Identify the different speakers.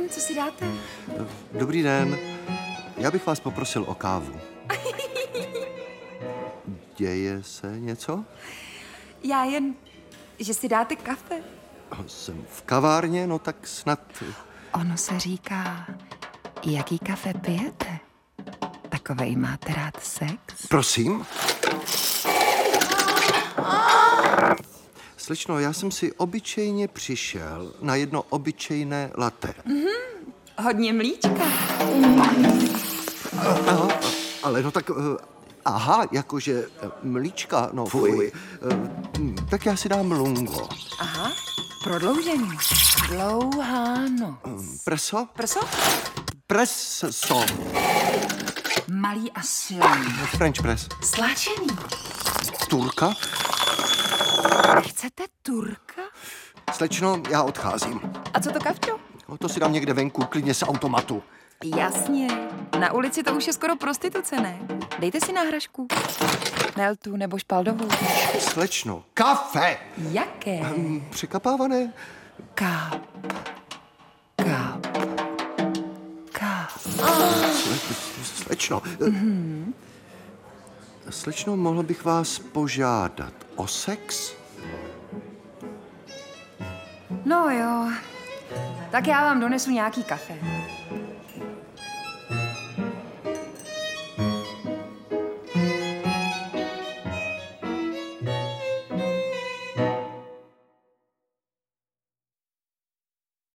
Speaker 1: co si dáte?
Speaker 2: Dobrý den. Já bych vás poprosil o kávu. Děje se něco?
Speaker 1: Já jen, že si dáte kafe.
Speaker 2: Jsem v kavárně, no tak snad...
Speaker 1: Ono se říká, jaký kafe pijete? Takovej máte rád sex?
Speaker 2: Prosím? Slečno, já jsem si obyčejně přišel na jedno obyčejné latte.
Speaker 1: Hodně mlíčka.
Speaker 2: Ale no tak... Aha, jakože mlíčka, no fuj. Tak já si dám lungo.
Speaker 1: Aha, prodloužený. Dlouhá noc.
Speaker 2: Preso?
Speaker 1: Prso?
Speaker 2: Preso.
Speaker 1: Malý a silný.
Speaker 2: French press.
Speaker 1: Sláčený.
Speaker 2: Turka?
Speaker 1: Chcete Turka?
Speaker 2: Slečno, já odcházím.
Speaker 1: A co to kavčo?
Speaker 2: No, to si dám někde venku, klidně z automatu.
Speaker 1: Jasně. Na ulici to už je skoro prostituce, ne? Dejte si náhražku. Neltu nebo špaldovou.
Speaker 2: Slečno, kafe!
Speaker 1: Jaké?
Speaker 2: Překapávané?
Speaker 1: Káp. Káp. Káp.
Speaker 2: Slečno. Slečno, mohl bych vás požádat o sex?
Speaker 1: No jo. Tak já vám donesu nějaký kafe.